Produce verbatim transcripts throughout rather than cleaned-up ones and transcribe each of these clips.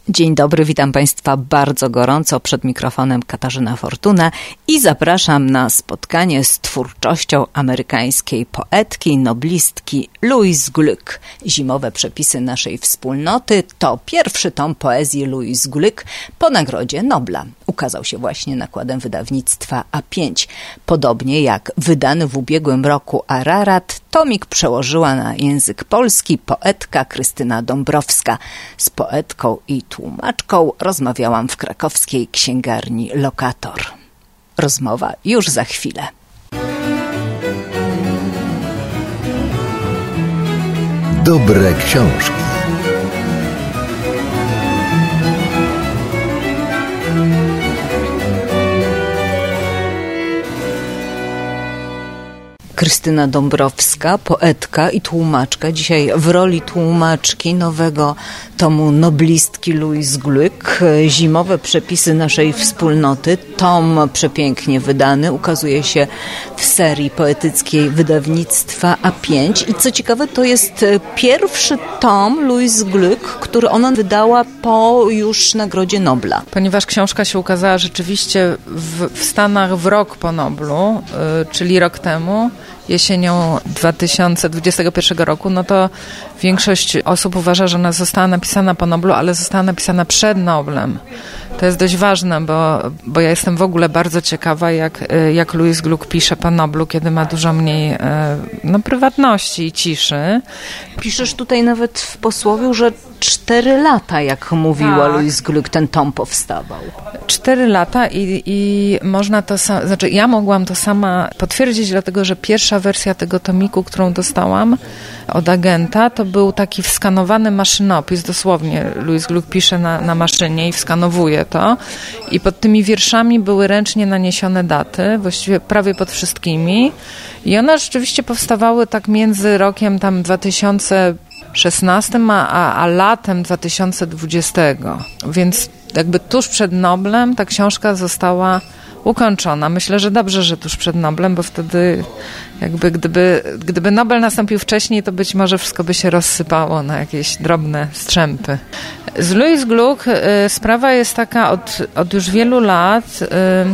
Dzień dobry, witam Państwa bardzo gorąco, przed mikrofonem Katarzyna Fortuna i zapraszam na spotkanie z twórczością amerykańskiej poetki, noblistki Louise Glück. Zimowe przepisy naszej wspólnoty to pierwszy tom poezji Louise Glück po nagrodzie Nobla. Ukazał się właśnie nakładem wydawnictwa A pięć. Podobnie jak wydany w ubiegłym roku Ararat, tomik przełożyła na język polski poetka Krystyna Dąbrowska. Z poetką i tłumaczką rozmawiałam w krakowskiej księgarni Lokator. Rozmowa już za chwilę. Dobre książki. Krystyna Dąbrowska, poetka i tłumaczka. Dzisiaj w roli tłumaczki nowego tomu noblistki Louise Glück. Zimowe przepisy naszej wspólnoty. Tom przepięknie wydany. Ukazuje się w serii poetyckiej wydawnictwa A pięć. I co ciekawe, to jest pierwszy tom Louise Glück, który ona wydała po już nagrodzie Nobla. Ponieważ książka się ukazała rzeczywiście w, w Stanach w rok po Noblu, yy, czyli rok temu, jesienią dwa tysiące dwudziestego pierwszego roku, no to większość osób uważa, że ona została napisana po Noblu, ale została napisana przed Noblem. To jest dość ważne, bo, bo ja jestem w ogóle bardzo ciekawa, jak, jak Louise Glück pisze po Noblu, kiedy ma dużo mniej no, prywatności i ciszy. Piszesz tutaj nawet w posłowiu, że cztery lata, jak mówiła tak. Louise Glück, ten tom powstawał. Cztery lata i, i można to sama, znaczy ja mogłam to sama potwierdzić, dlatego że pierwsza wersja tego tomiku, którą dostałam od agenta, to był taki wskanowany maszynopis, dosłownie Louise Glück pisze na, na maszynie i wskanowuje to i pod tymi wierszami były ręcznie naniesione daty, właściwie prawie pod wszystkimi i one rzeczywiście powstawały tak między rokiem tam dwa tysiące szesnastym a, a, a latem dwa tysiące dwudziestego, więc jakby tuż przed Noblem ta książka została ukończona. Myślę, że dobrze, że tuż przed Noblem, bo wtedy jakby gdyby, gdyby Nobel nastąpił wcześniej, to być może wszystko by się rozsypało na jakieś drobne strzępy. Z Louise Glück y, sprawa jest taka od, od już wielu lat, y,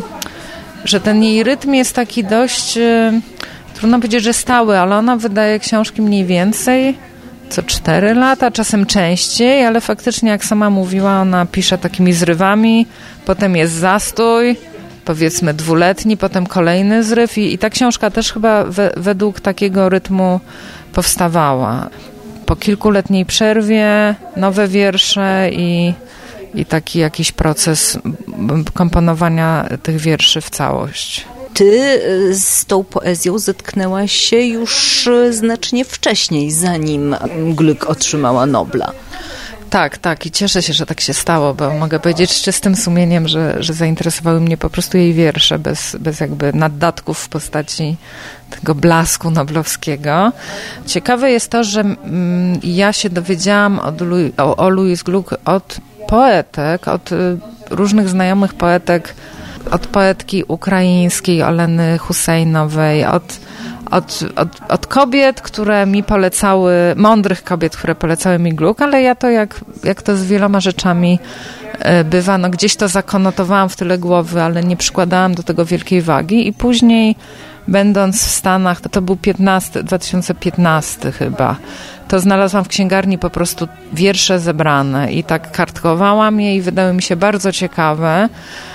że ten jej rytm jest taki dość, y, trudno powiedzieć, że stały, ale ona wydaje książki mniej więcej co cztery lata, czasem częściej, ale faktycznie, jak sama mówiła, ona pisze takimi zrywami, potem jest zastój, powiedzmy dwuletni, potem kolejny zryw i, i ta książka też chyba we, według takiego rytmu powstawała. Po kilkuletniej przerwie nowe wiersze i, i taki jakiś proces komponowania tych wierszy w całość. Ty z tą poezją zetknęłaś się już znacznie wcześniej, zanim Glück otrzymała Nobla. Tak, tak i cieszę się, że tak się stało, bo mogę powiedzieć z czystym sumieniem, że, że zainteresowały mnie po prostu jej wiersze, bez, bez jakby naddatków w postaci tego blasku noblowskiego. Ciekawe jest to, że mm, ja się dowiedziałam od Louis, o, o Louise Glück od poetek, od y, różnych znajomych poetek, od poetki ukraińskiej Oleny Husejnowej, od, od, od, od kobiet, które mi polecały, mądrych kobiet, które polecały mi Glück, ale ja to jak, jak to z wieloma rzeczami bywa, no gdzieś to zakonotowałam w tyle głowy, ale nie przykładałam do tego wielkiej wagi i później będąc w Stanach, to, to był piętnasty, dwa tysiące piętnasty chyba, to znalazłam w księgarni po prostu wiersze zebrane i tak kartkowałam je i wydały mi się bardzo ciekawe.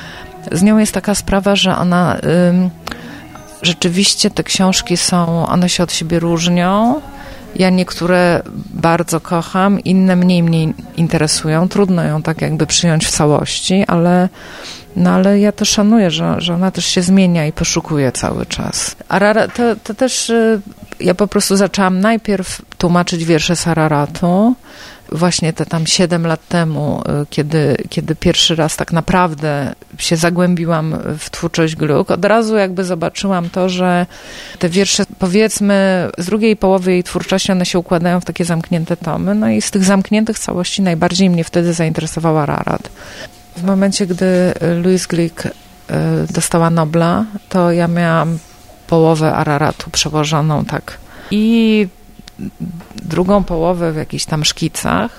Z nią jest taka sprawa, że ona ym, rzeczywiście te książki są, one się od siebie różnią. Ja niektóre bardzo kocham, inne mniej mnie interesują. Trudno ją tak jakby przyjąć w całości, ale, no ale ja to szanuję, że, że ona też się zmienia i poszukuje cały czas. Ararat, to, to też y, ja po prostu zaczęłam najpierw tłumaczyć wiersze z Araratu. Właśnie te tam siedem lat temu, kiedy, kiedy pierwszy raz tak naprawdę się zagłębiłam w twórczość Glück, od razu jakby zobaczyłam to, że te wiersze, powiedzmy, z drugiej połowy jej twórczości, one się układają w takie zamknięte tomy, no i z tych zamkniętych całości najbardziej mnie wtedy zainteresował Ararat. W momencie, gdy Louise Glück dostała Nobla, to ja miałam połowę Araratu przełożoną tak i drugą połowę w jakichś tam szkicach.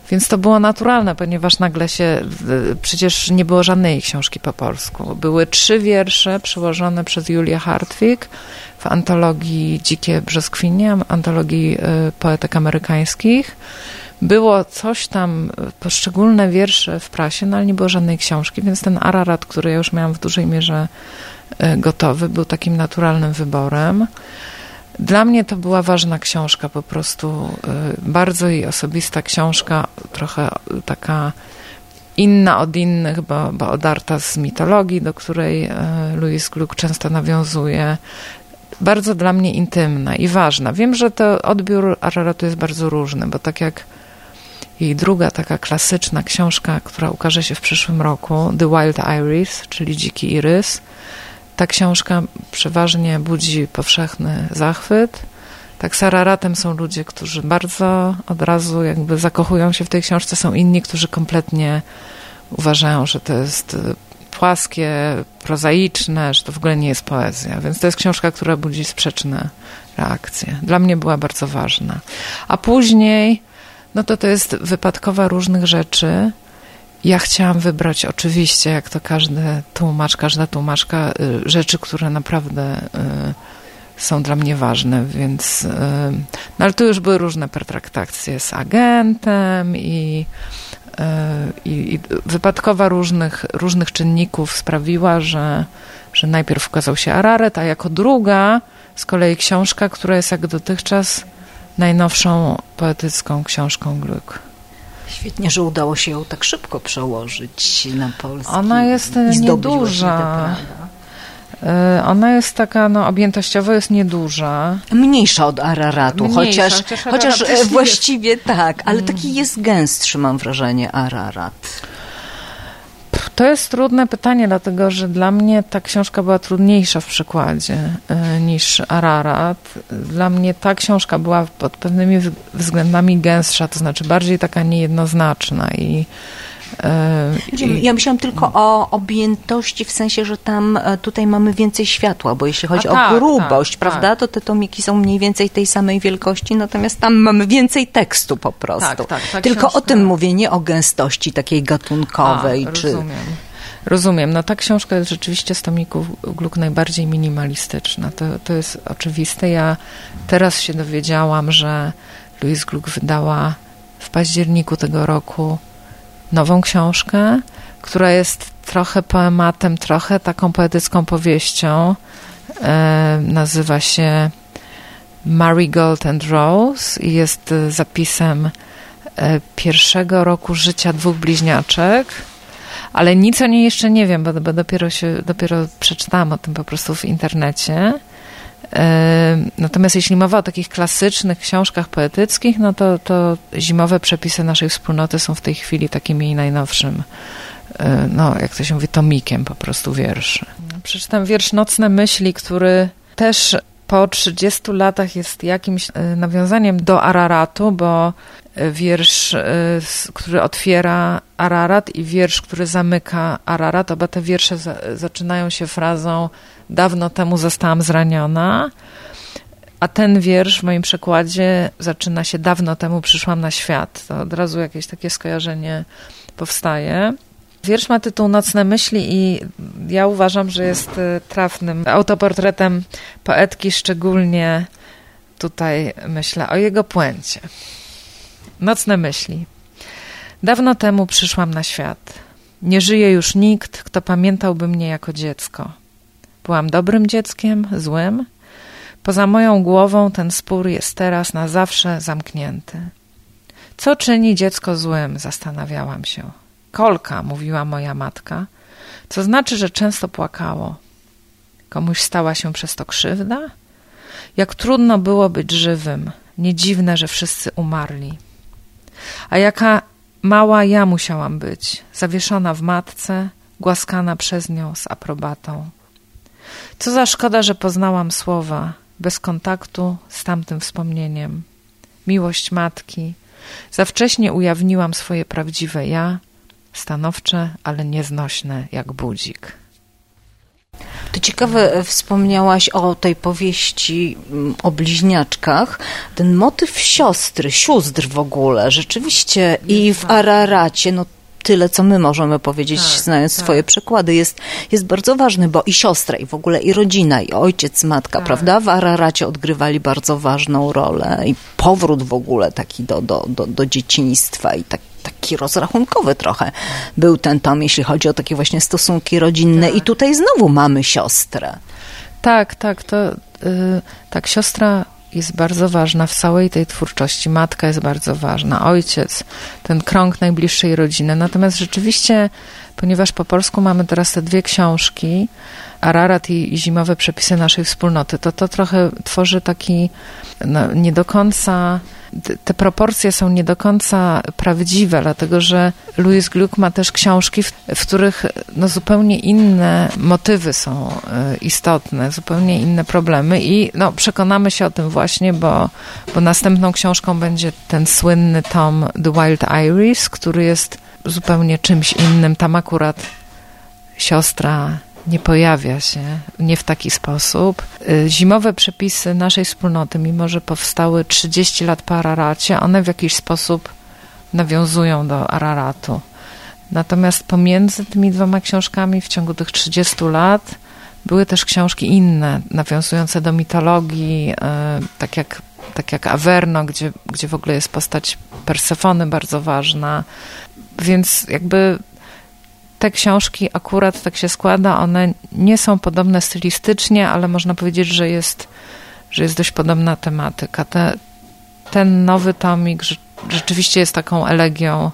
Więc to było naturalne, ponieważ nagle się, przecież nie było żadnej książki po polsku. Były trzy wiersze przyłożone przez Julię Hartwig w antologii Dzikie brzoskwinie, antologii poetek amerykańskich. Było coś tam, poszczególne wiersze w prasie, no ale nie było żadnej książki, więc ten Ararat, który ja już miałam w dużej mierze gotowy, był takim naturalnym wyborem. Dla mnie to była ważna książka, po prostu bardzo jej osobista książka, trochę taka inna od innych, bo, bo odarta z mitologii, do której Louise Gluck często nawiązuje. Bardzo dla mnie intymna i ważna. Wiem, że to odbiór Araratu jest bardzo różny, bo tak jak jej druga taka klasyczna książka, która ukaże się w przyszłym roku, The Wild Iris, czyli Dziki Irys, ta książka przeważnie budzi powszechny zachwyt. Tak z Araratem są ludzie, którzy bardzo od razu jakby zakochują się w tej książce. Są inni, którzy kompletnie uważają, że to jest płaskie, prozaiczne, że to w ogóle nie jest poezja. Więc to jest książka, która budzi sprzeczne reakcje. Dla mnie była bardzo ważna. A później, no to to jest wypadkowa różnych rzeczy. Ja chciałam wybrać oczywiście, jak to każdy tłumacz, każda tłumaczka, rzeczy, które naprawdę są dla mnie ważne, więc no ale tu już były różne pertraktacje z agentem i, i, i wypadkowa różnych, różnych czynników sprawiła, że, że najpierw ukazał się Ararat, a jako druga z kolei książka, która jest jak dotychczas najnowszą poetycką książką Gluck. Świetnie, że udało się ją tak szybko przełożyć na polski. Ona jest nieduża. Ona jest taka, no objętościowo jest nieduża. Mniejsza od Araratu, Mniejsza, chociaż, chociaż, chociaż Ararat właściwie jest... tak, ale taki jest gęstszy, mam wrażenie, Ararat. To jest trudne pytanie, dlatego że dla mnie ta książka była trudniejsza w przekładzie y, niż Ararat. Dla mnie ta książka była pod pewnymi względami gęstsza, to znaczy bardziej taka niejednoznaczna i Ja myślałam tylko o objętości, w sensie, że tam tutaj mamy więcej światła, bo jeśli chodzi A o tak, grubość, tak, prawda, tak. to te tomiki są mniej więcej tej samej wielkości, natomiast tam mamy więcej tekstu po prostu. Tak, tak, tak, tylko książka... o tym mówię, nie o gęstości takiej gatunkowej. A, czy... Rozumiem. Rozumiem. No ta książka jest rzeczywiście z tomików Gluck najbardziej minimalistyczna. To, to jest oczywiste. Ja teraz się dowiedziałam, że Louise Gluck wydała w październiku tego roku nową książkę, która jest trochę poematem, trochę taką poetycką powieścią. E, nazywa się Marigold and Rose i jest zapisem e, pierwszego roku życia dwóch bliźniaczek, ale nic o niej jeszcze nie wiem, bo, bo dopiero się, dopiero przeczytałam o tym po prostu w internecie. Natomiast jeśli mowa o takich klasycznych książkach poetyckich, no to, to Zimowe przepisy naszej wspólnoty są w tej chwili takim jej najnowszym, no jak to się mówi, tomikiem po prostu wierszy. Przeczytam wiersz Nocne myśli, który też po trzydziestu latach jest jakimś nawiązaniem do Araratu, bo wiersz, który otwiera Ararat i wiersz, który zamyka Ararat, oba te wiersze za, zaczynają się frazą dawno temu zostałam zraniona, a ten wiersz w moim przekładzie zaczyna się dawno temu przyszłam na świat. To od razu jakieś takie skojarzenie powstaje. Wiersz ma tytuł Nocne myśli i ja uważam, że jest trafnym autoportretem poetki, szczególnie tutaj myślę o jego puencie. Nocne myśli. Dawno temu przyszłam na świat. Nie żyje już nikt, kto pamiętałby mnie jako dziecko. Byłam dobrym dzieckiem, złym. Poza moją głową ten spór jest teraz na zawsze zamknięty. Co czyni dziecko złym? Zastanawiałam się. Kolka, mówiła moja matka, co znaczy, że często płakało. Komuś stała się przez to krzywda? Jak trudno było być żywym. Nie dziwne, że wszyscy umarli. A jaka mała ja musiałam być, zawieszona w matce, głaskana przez nią z aprobatą. Co za szkoda, że poznałam słowa, bez kontaktu z tamtym wspomnieniem. Miłość matki. Za wcześnie ujawniłam swoje prawdziwe ja, stanowcze, ale nieznośne jak budzik. To ciekawe, wspomniałaś o tej powieści o bliźniaczkach. Ten motyw siostry, sióstr w ogóle, rzeczywiście i w Araracie, no tyle, co my możemy powiedzieć, tak, znając tak. swoje przykłady, jest, jest bardzo ważny, bo i siostra, i w ogóle i rodzina, i ojciec, matka, tak. prawda? W Araracie odgrywali bardzo ważną rolę i powrót w ogóle taki do, do, do, do dzieciństwa i tak, taki rozrachunkowy trochę był ten tom, jeśli chodzi o takie właśnie stosunki rodzinne. Tak. I tutaj znowu mamy siostrę. Tak, tak, to yy, tak, siostra jest bardzo ważna w całej tej twórczości. Matka jest bardzo ważna, ojciec, ten krąg najbliższej rodziny. Natomiast rzeczywiście, ponieważ po polsku mamy teraz te dwie książki, Ararat i, i Zimowe przepisy naszej wspólnoty, to to trochę tworzy taki no, nie do końca... Te proporcje są nie do końca prawdziwe, dlatego że Louis Gluck ma też książki, w, w których no, zupełnie inne motywy są y, istotne, zupełnie inne problemy i no, przekonamy się o tym właśnie, bo, bo następną książką będzie ten słynny tom The Wild Iris, który jest zupełnie czymś innym. Tam akurat siostra nie pojawia się, nie w taki sposób. Zimowe przepisy naszej wspólnoty, mimo że powstały trzydzieści lat po Araracie, one w jakiś sposób nawiązują do Araratu. Natomiast pomiędzy tymi dwoma książkami w ciągu tych trzydziestu lat były też książki inne, nawiązujące do mitologii, tak jak, tak jak Averno, gdzie, gdzie w ogóle jest postać Persefony bardzo ważna. Więc jakby te książki akurat tak się składa, one nie są podobne stylistycznie, ale można powiedzieć, że jest, że jest dość podobna tematyka. Te, ten nowy tomik rzeczywiście jest taką elegią,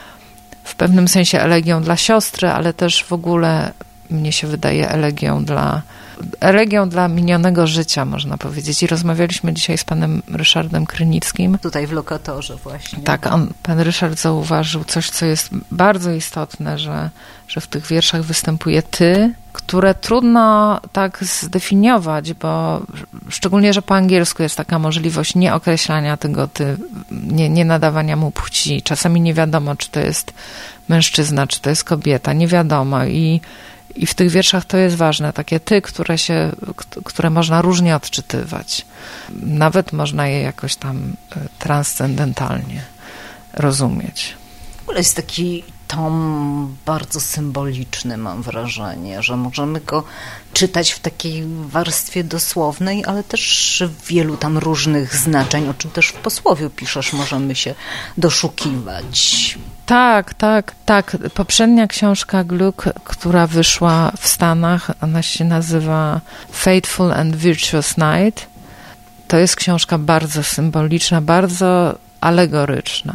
w pewnym sensie elegią dla siostry, ale też w ogóle mnie się wydaje elegią dla, elegią dla minionego życia, można powiedzieć. I rozmawialiśmy dzisiaj z panem Ryszardem Krynickim. Tutaj w lokatorze właśnie. Tak, on, pan Ryszard zauważył coś, co jest bardzo istotne, że, że w tych wierszach występuje ty, które trudno tak zdefiniować, bo szczególnie, że po angielsku jest taka możliwość nieokreślania tego ty, nie, nie nadawania mu płci. Czasami nie wiadomo, czy to jest mężczyzna, czy to jest kobieta, nie wiadomo i I w tych wierszach to jest ważne, takie ty, które się, które można różnie odczytywać. Nawet można je jakoś tam transcendentalnie rozumieć. W ogóle jest taki tom bardzo symboliczny, mam wrażenie, że możemy go czytać w takiej warstwie dosłownej, ale też wielu tam różnych znaczeń, o czym też w posłowiu piszesz, możemy się doszukiwać. Tak, tak, tak. Poprzednia książka Gluck, która wyszła w Stanach, ona się nazywa Fateful and Virtuous Night. To jest książka bardzo symboliczna, bardzo alegoryczna.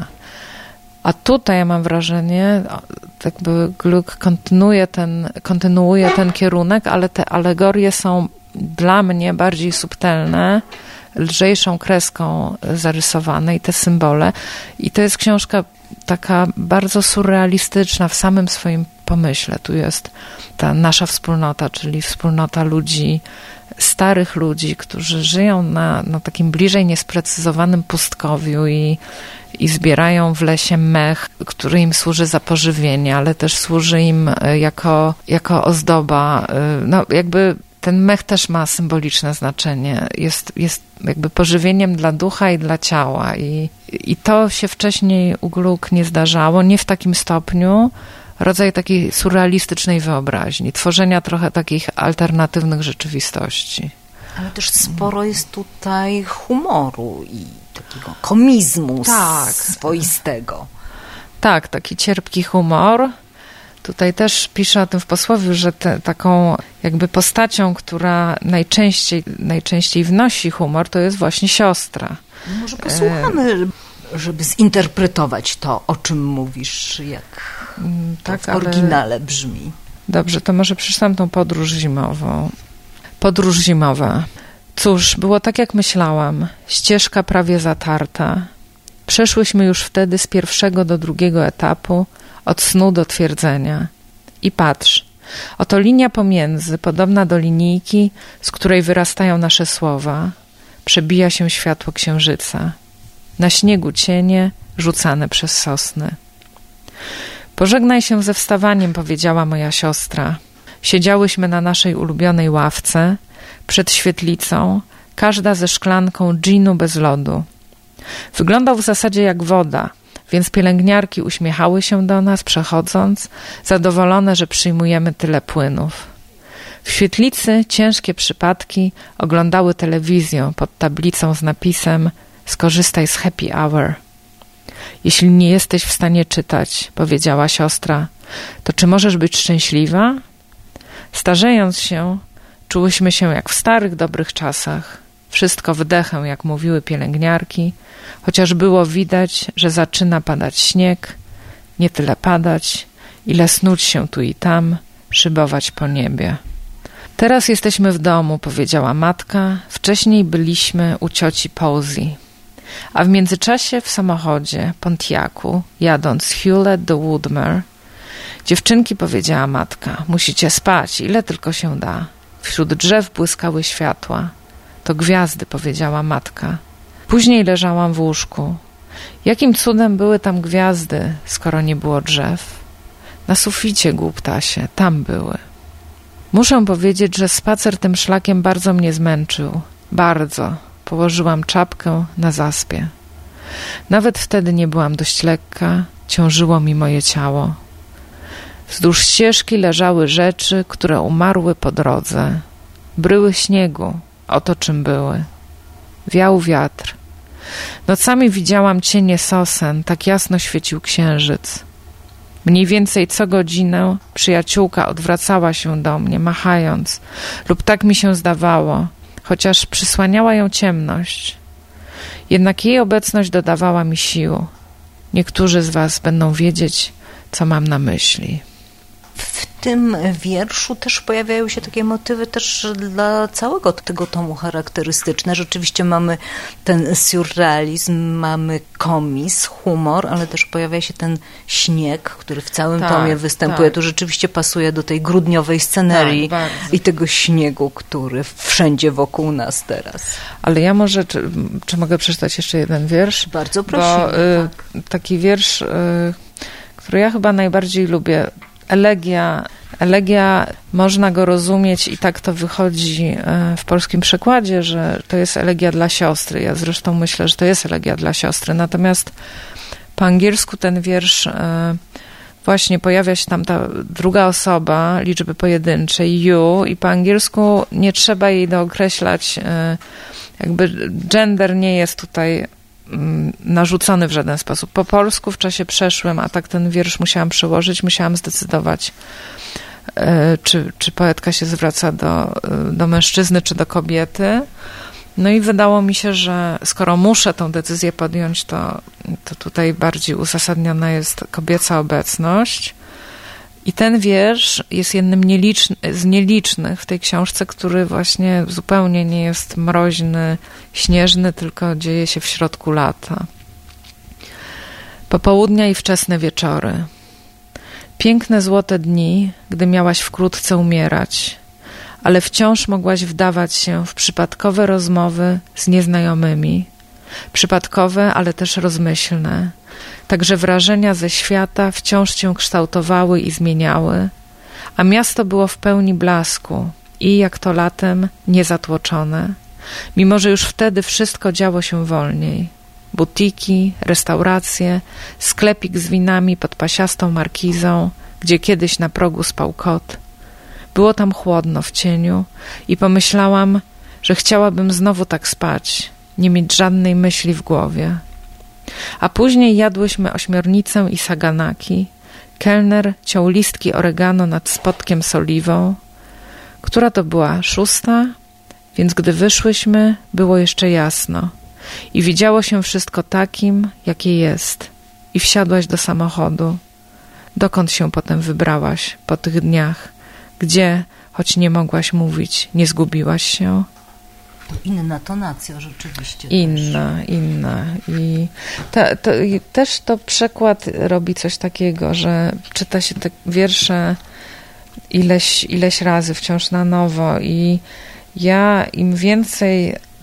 A tutaj ja mam wrażenie, jakby Gluck kontynuuje ten, kontynuuje ten kierunek, ale te alegorie są dla mnie bardziej subtelne, lżejszą kreską zarysowane i te symbole. I to jest książka taka bardzo surrealistyczna w samym swoim pomyśle. Tu jest ta nasza wspólnota, czyli wspólnota ludzi, starych ludzi, którzy żyją na, na takim bliżej niesprecyzowanym pustkowiu i, i zbierają w lesie mech, który im służy za pożywienie, ale też służy im jako, jako ozdoba. No jakby ten mech też ma symboliczne znaczenie. Jest, jest jakby pożywieniem dla ducha i dla ciała. I, i to się wcześniej u Gluck nie zdarzało, nie w takim stopniu. Rodzaj takiej surrealistycznej wyobraźni, tworzenia trochę takich alternatywnych rzeczywistości. Ale też sporo jest tutaj humoru i takiego komizmu tak. swoistego. Tak, taki cierpki humor. Tutaj też pisze o tym w posłowiu, że te, taką jakby postacią, która najczęściej, najczęściej wnosi humor, to jest właśnie siostra. No może posłuchamy, żeby zinterpretować to, o czym mówisz, jak tak, to w oryginale ale... brzmi. Dobrze, to może przeczytam tą podróż zimową. Podróż zimowa. Cóż, było tak, jak myślałam. Ścieżka prawie zatarta. Przeszłyśmy już wtedy z pierwszego do drugiego etapu, od snu do twierdzenia. I patrz, oto linia pomiędzy, podobna do linijki, z której wyrastają nasze słowa. Przebija się światło księżyca. Na śniegu cienie, rzucane przez sosny. Pożegnaj się ze wstawaniem, powiedziała moja siostra. Siedziałyśmy na naszej ulubionej ławce, przed świetlicą, każda ze szklanką dżinu bez lodu. Wyglądał w zasadzie jak woda, więc pielęgniarki uśmiechały się do nas przechodząc, zadowolone, że przyjmujemy tyle płynów. W świetlicy ciężkie przypadki oglądały telewizję pod tablicą z napisem „Skorzystaj z happy hour”. Jeśli nie jesteś w stanie czytać, powiedziała siostra, to czy możesz być szczęśliwa? Starzejąc się, czułyśmy się jak w starych, dobrych czasach. Wszystko wdechem, jak mówiły pielęgniarki, chociaż było widać, że zaczyna padać śnieg, nie tyle padać, ile snuć się tu i tam, szybować po niebie. Teraz jesteśmy w domu, powiedziała matka, wcześniej byliśmy u cioci Posey. A w międzyczasie w samochodzie Pontiacu, jadąc Hewlett do Woodmere, dziewczynki, powiedziała matka, musicie spać, ile tylko się da. Wśród drzew błyskały światła. To gwiazdy, powiedziała matka. Później leżałam w łóżku. Jakim cudem były tam gwiazdy, skoro nie było drzew? Na suficie, głuptasie, tam były. Muszę powiedzieć, że spacer tym szlakiem bardzo mnie zmęczył. Bardzo. Położyłam czapkę na zaspie. Nawet wtedy nie byłam dość lekka, ciążyło mi moje ciało. Wzdłuż ścieżki leżały rzeczy, które umarły po drodze. Bryły śniegu, oto czym były. Wiał wiatr. Nocami widziałam cienie sosen, tak jasno świecił księżyc. Mniej więcej co godzinę przyjaciółka odwracała się do mnie, machając, lub tak mi się zdawało, chociaż przysłaniała ją ciemność. Jednak jej obecność dodawała mi sił. Niektórzy z was będą wiedzieć, co mam na myśli. W tym wierszu też pojawiają się takie motywy też dla całego tego tomu charakterystyczne. Rzeczywiście mamy ten surrealizm, mamy komis, humor, ale też pojawia się ten śnieg, który w całym tak, tomie występuje. Tak. To rzeczywiście pasuje do tej grudniowej scenerii tak, i tego śniegu, który wszędzie wokół nas teraz. Ale ja może, czy, czy mogę przeczytać jeszcze jeden wiersz? Bardzo proszę. Bo y, tak. taki wiersz, y, który ja chyba najbardziej lubię, Elegia, elegia, można go rozumieć i tak to wychodzi w polskim przekładzie, że to jest elegia dla siostry. Ja zresztą myślę, że to jest elegia dla siostry. Natomiast po angielsku ten wiersz właśnie pojawia się tam ta druga osoba liczby pojedynczej, you, i po angielsku nie trzeba jej dookreślać, jakby gender nie jest tutaj narzucony w żaden sposób. Po polsku w czasie przeszłym, a tak ten wiersz musiałam przełożyć, musiałam zdecydować, czy, czy poetka się zwraca do, do mężczyzny, czy do kobiety. No i wydało mi się, że skoro muszę tą decyzję podjąć, to, to tutaj bardziej uzasadniona jest kobieca obecność. I ten wiersz jest jednym nieliczny, z nielicznych w tej książce, który właśnie zupełnie nie jest mroźny, śnieżny, tylko dzieje się w środku lata. Popołudnia i wczesne wieczory. Piękne złote dni, gdy miałaś wkrótce umierać, ale wciąż mogłaś wdawać się w przypadkowe rozmowy z nieznajomymi. Przypadkowe, ale też rozmyślne. Także wrażenia ze świata wciąż cię kształtowały i zmieniały, a miasto było w pełni blasku i, jak to latem, niezatłoczone, mimo że już wtedy wszystko działo się wolniej. Butiki, restauracje, sklepik z winami pod pasiastą markizą, gdzie kiedyś na progu spał kot. Było tam chłodno w cieniu i pomyślałam, że chciałabym znowu tak spać, nie mieć żadnej myśli w głowie. A później jadłyśmy ośmiornicę i saganaki. Kelner ciął listki oregano nad spotkiem z oliwą. Która to była? Szósta? Więc gdy wyszłyśmy, było jeszcze jasno. I widziało się wszystko takim, jakie jest. I wsiadłaś do samochodu. Dokąd się potem wybrałaś po tych dniach? Gdzie, choć nie mogłaś mówić, nie zgubiłaś się? Inna tonacja rzeczywiście. Inna, też. inna. I, ta, to, I też to przekład robi coś takiego, że czyta się te wiersze ileś, ileś razy, wciąż na nowo, i ja im więcej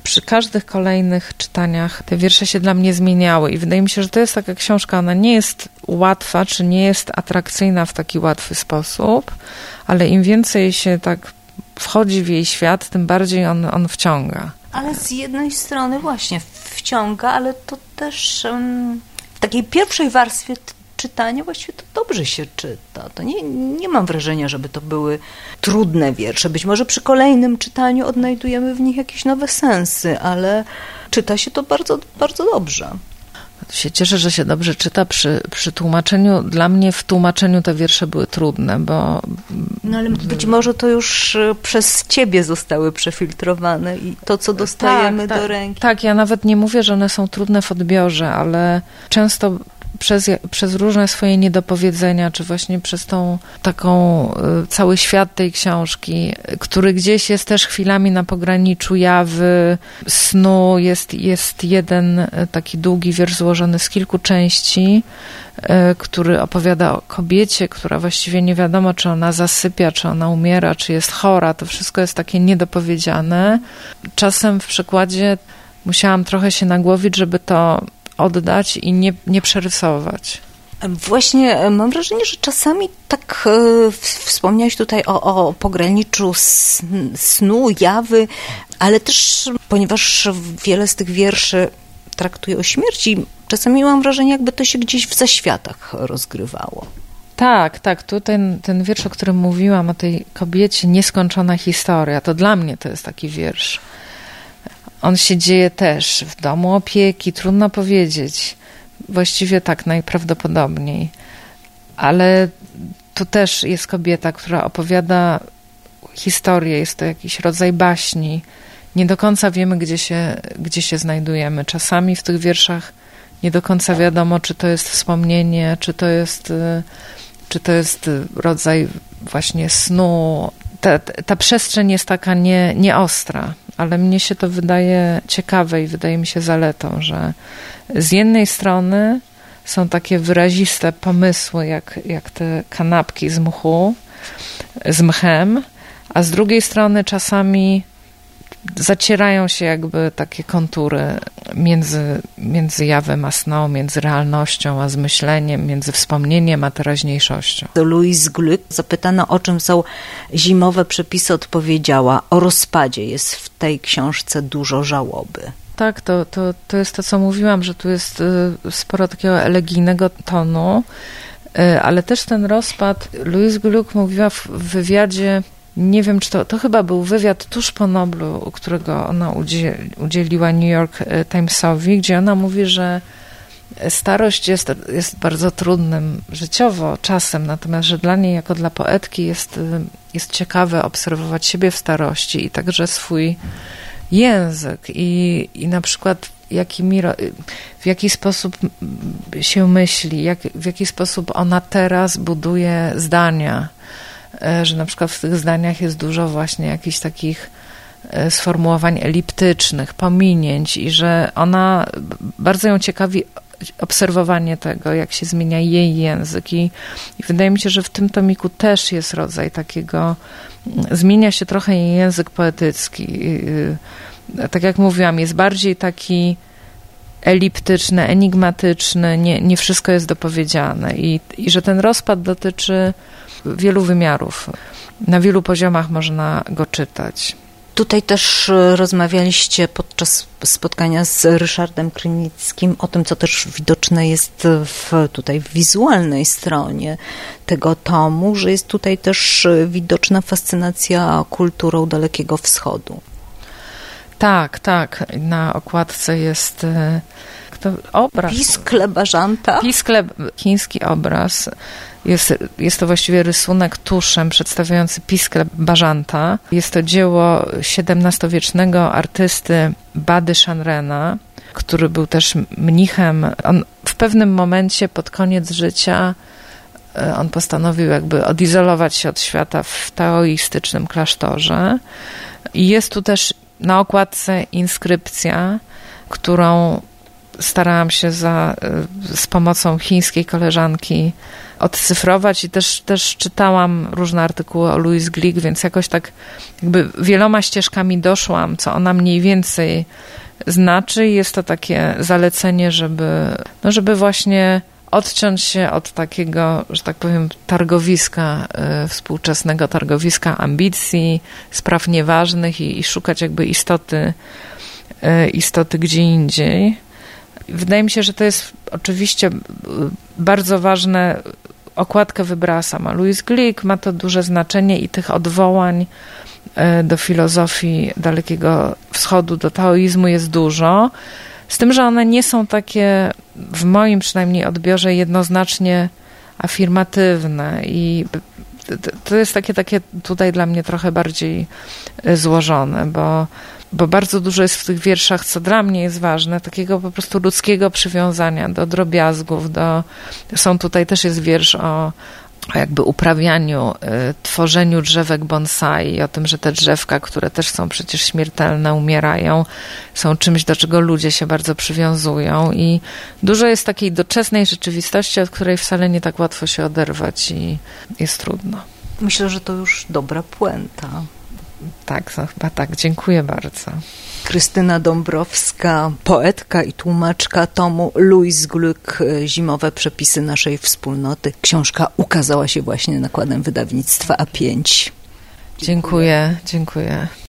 przy każdych kolejnych czytaniach te wiersze się dla mnie zmieniały i wydaje mi się, że to jest taka książka, ona nie jest łatwa, czy nie jest atrakcyjna w taki łatwy sposób, ale im więcej się tak wchodzi w jej świat, tym bardziej on, on wciąga. Ale z jednej strony właśnie wciąga, ale to też um, w takiej pierwszej warstwie czytania właściwie to dobrze się czyta. To nie, nie mam wrażenia, żeby to były trudne wiersze. Być może przy kolejnym czytaniu odnajdujemy w nich jakieś nowe sensy, ale czyta się to bardzo, bardzo dobrze. Się cieszę, że się dobrze czyta przy, przy tłumaczeniu. Dla mnie w tłumaczeniu te wiersze były trudne, bo... No ale być może to już przez ciebie zostały przefiltrowane i to, co dostajemy tak, do tak, ręki. Tak, ja nawet nie mówię, że one są trudne w odbiorze, ale często przez, przez różne swoje niedopowiedzenia, czy właśnie przez tą taką y, cały świat tej książki, który gdzieś jest też chwilami na pograniczu jawy, snu. Jest, jest jeden y, taki długi wiersz złożony z kilku części, y, który opowiada o kobiecie, która właściwie nie wiadomo, czy ona zasypia, czy ona umiera, czy jest chora. To wszystko jest takie niedopowiedziane. Czasem w przekładzie musiałam trochę się nagłowić, żeby to oddać i nie, nie przerysować. Właśnie mam wrażenie, że czasami tak e, wspomniałeś tutaj o, o pograniczu snu, jawy, ale też ponieważ wiele z tych wierszy traktuje o śmierci, czasami mam wrażenie, jakby to się gdzieś w zaświatach rozgrywało. Tak, tak. Tu ten, ten wiersz, o którym mówiłam, o tej kobiecie, nieskończona historia, to dla mnie to jest taki wiersz. On się dzieje też w domu opieki, trudno powiedzieć. Właściwie tak najprawdopodobniej. Ale tu też jest kobieta, która opowiada historię, jest to jakiś rodzaj baśni. Nie do końca wiemy, gdzie się, gdzie się znajdujemy. Czasami w tych wierszach nie do końca wiadomo, czy to jest wspomnienie, czy to jest, czy to jest rodzaj właśnie snu. Ta, ta przestrzeń jest taka nie, nieostra, ale mnie się to wydaje ciekawe i wydaje mi się zaletą, że z jednej strony są takie wyraziste pomysły, jak, jak te kanapki z mchu, z mchem, a z drugiej strony czasami zacierają się jakby takie kontury między, między jawem a sną, między realnością a zmyśleniem, między wspomnieniem a teraźniejszością. Louise Glück, zapytana, o czym są zimowe przepisy, odpowiedziała: o rozpadzie. Jest w tej książce dużo żałoby. Tak, to, to, to jest to, co mówiłam, że tu jest sporo takiego elegijnego tonu, ale też ten rozpad. Louise Glück mówiła w wywiadzie, nie wiem, czy to, to chyba był wywiad tuż po Noblu, którego ona udziel, udzieliła New York Timesowi, gdzie ona mówi, że starość jest, jest bardzo trudnym życiowo czasem, natomiast, że dla niej, jako dla poetki, jest, jest ciekawe obserwować siebie w starości i także swój język i, i na przykład jakimi, w jaki sposób się myśli, jak, w jaki sposób ona teraz buduje zdania, że na przykład w tych zdaniach jest dużo właśnie jakichś takich sformułowań eliptycznych, pominięć i że ona, bardzo ją ciekawi obserwowanie tego, jak się zmienia jej język i, i wydaje mi się, że w tym tomiku też jest rodzaj takiego, zmienia się trochę jej język poetycki. Tak jak mówiłam, jest bardziej taki eliptyczny, enigmatyczny, nie, nie wszystko jest dopowiedziane i, i że ten rozpad dotyczy wielu wymiarów. Na wielu poziomach można go czytać. Tutaj też rozmawialiście podczas spotkania z Ryszardem Krynickim o tym, co też widoczne jest w, tutaj w wizualnej stronie tego tomu, że jest tutaj też widoczna fascynacja kulturą Dalekiego Wschodu. Tak, tak. Na okładce jest to obraz. Piskle Bażanta. Piskle, chiński obraz. Jest, jest to właściwie rysunek tuszem przedstawiający Piskle Bażanta. Jest to dzieło siedemnastowiecznego artysty Bady Shanrena, który był też mnichem. On w pewnym momencie pod koniec życia on postanowił jakby odizolować się od świata w taoistycznym klasztorze. I jest tu też na okładce inskrypcja, którą starałam się za, z pomocą chińskiej koleżanki odcyfrować i też, też czytałam różne artykuły o Louise Glück, więc jakoś tak jakby wieloma ścieżkami doszłam, co ona mniej więcej znaczy. Jest to takie zalecenie, żeby, no żeby właśnie odciąć się od takiego, że tak powiem, targowiska, y, współczesnego targowiska ambicji, spraw nieważnych i, i szukać jakby istoty, y, istoty gdzie indziej. Wydaje mi się, że to jest oczywiście bardzo ważne. Okładkę wybrała sama Louise Glück, ma to duże znaczenie i tych odwołań do filozofii Dalekiego Wschodu, do taoizmu jest dużo. Z tym, że one nie są takie, w moim przynajmniej odbiorze, jednoznacznie afirmatywne i to jest takie, takie tutaj dla mnie trochę bardziej złożone, bo, bo bardzo dużo jest w tych wierszach, co dla mnie jest ważne, takiego po prostu ludzkiego przywiązania do drobiazgów, do, są tutaj też jest wiersz o o jakby uprawianiu, y, tworzeniu drzewek bonsai, o tym, że te drzewka, które też są przecież śmiertelne, umierają, są czymś, do czego ludzie się bardzo przywiązują i dużo jest takiej doczesnej rzeczywistości, od której wcale nie tak łatwo się oderwać i jest trudno. Myślę, że to już dobra puenta. Tak, no, chyba tak. Dziękuję bardzo. Krystyna Dąbrowska, poetka i tłumaczka tomu Louise Glück, Zimowe przepisy naszej wspólnoty. Książka ukazała się właśnie nakładem wydawnictwa A pięć. Dziękuję, dziękuję.